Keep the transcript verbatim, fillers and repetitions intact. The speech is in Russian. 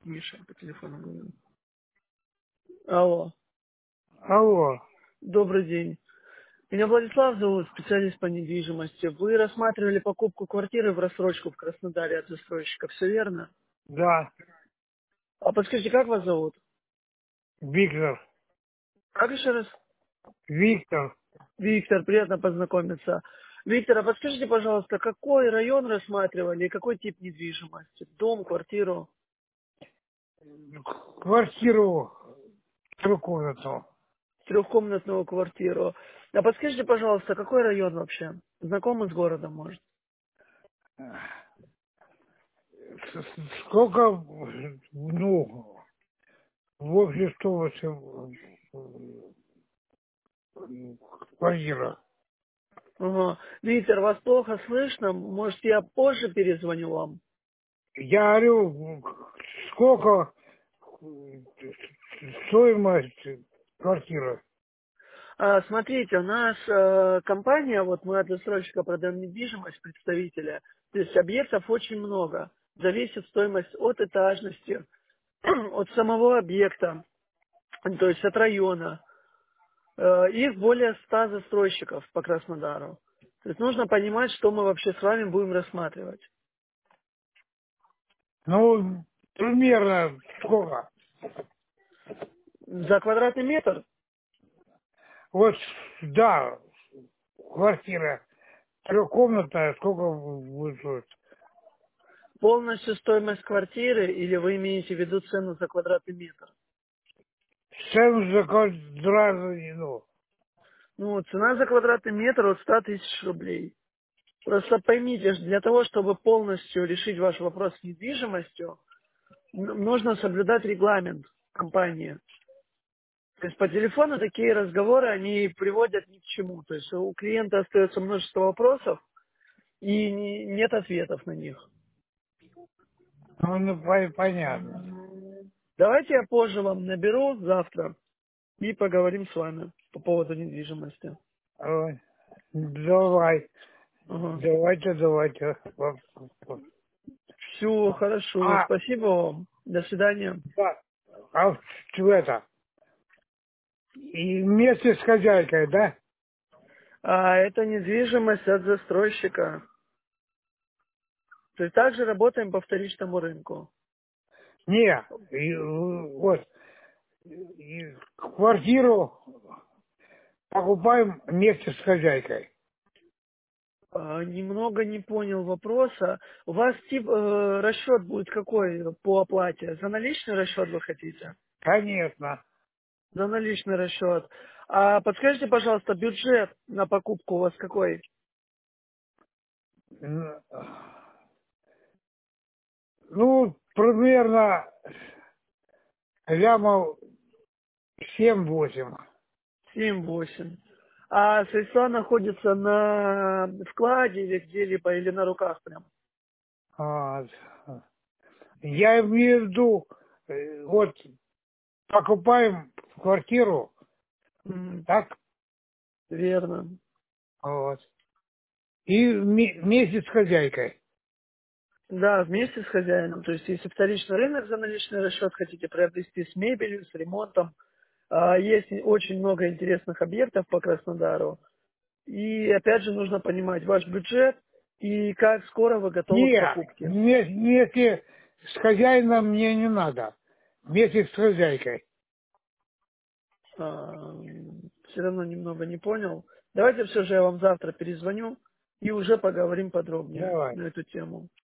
Миша по телефону говорю. Алло, Алло, добрый день. Меня Владислав зовут, специалист по недвижимости. Вы рассматривали покупку квартиры в рассрочку в Краснодаре от застройщика, все верно? да, А подскажите, как вас зовут? Виктор, Как еще раз? Виктор, Виктор, приятно познакомиться. Виктор, а подскажите, пожалуйста, какой район рассматривали и какой тип недвижимости? Дом, квартиру, квартиру трехкомнатную. трехкомнатную квартиру. А подскажите, пожалуйста, какой район вообще? Знакомы с городом, может? С- с- Сколько, ну, в общей стоимости м, квартира? Ага. Виктор, вас плохо слышно. Может, я позже перезвоню вам? Я говорю, сколько м, стоимость квартиры? А, смотрите, у нас э, компания, вот мы от застройщика продаем недвижимость, представителя, то есть объектов очень много. Зависит стоимость от этажности, от самого объекта, то есть от района. Э, их более ста застройщиков по Краснодару. То есть нужно понимать, что мы вообще с вами будем рассматривать. Ну, примерно сколько? За квадратный метр Вот, да, квартира трехкомнатная, сколько будет стоить? полностью стоимость квартиры или вы имеете в виду цену за квадратный метр? Цену за квадратный, ну, Ну, цена за квадратный метр от ста тысяч рублей. Просто поймите, что для того, чтобы полностью решить ваш вопрос с недвижимостью, н- нужно соблюдать регламент компании. То есть по телефону такие разговоры, они приводят ни к чему. То есть у клиента остается множество вопросов, и не- нет ответов на них. ну, ну, по- понятно. Давайте я позже вам наберу завтра и поговорим с вами по поводу недвижимости. Ой, давай, Ага. давайте, давайте. Вот, вот. Все хорошо. А, Спасибо вам. До свидания. да, а в это, и вместе с хозяйкой, да? А это недвижимость от застройщика. То есть также работаем по вторичному рынку. Не, и, вот, и квартиру покупаем вместе с хозяйкой. А, немного не понял вопроса. У вас тип э, расчет будет какой по оплате? За наличный расчет вы хотите? Конечно. За наличный расчет. А подскажите, пожалуйста, бюджет на покупку у вас какой? Н- Ну, примерно лямов семь-восемь. Семь-восемь. А средства находятся на вкладе или где-либо, или на руках прям? Вот. Я имею в виду, э, вот покупаем квартиру, М, так, верно. вот, и вме- вместе с хозяйкой. Да, вместе с хозяином. То есть, если вторичный рынок за наличный расчет хотите приобрести с мебелью, с ремонтом, а, есть очень много интересных объектов по Краснодару. И опять же нужно понимать ваш бюджет и как скоро вы готовы к Не, покупке. вме- вместе с хозяином мне не надо, вместе с хозяйкой. Все равно немного не понял. Давайте все же я вам завтра перезвоню и уже поговорим подробнее Давай. на эту тему.